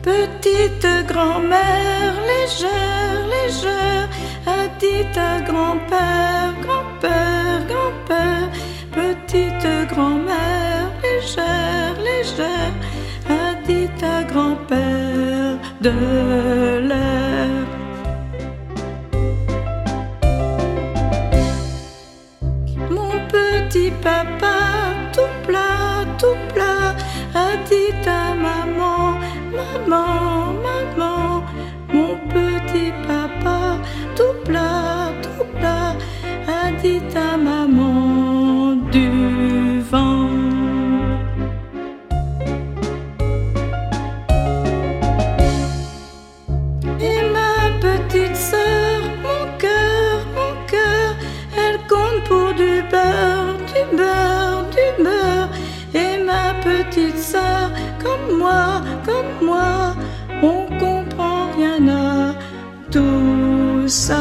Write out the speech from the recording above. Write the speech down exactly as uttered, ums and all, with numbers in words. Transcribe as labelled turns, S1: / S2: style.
S1: Petite grand-mère, légère, légère, a dit à grand-père, grand-père, grand-père. Petite grand-mère, légère, légère, a dit à grand-père de l'air. Mon petit papa, tout plat, tout plat, a dit à maman, maman, maman. Mon petit papa, tout plat, tout plat, a dit à maman du vent. Et ma petite sœur, mon cœur, mon cœur, elle compte pour du beurre, du beurre, du beurre. Et ma petite sœur, comme moi, comme moi, on comprend rien à tout ça.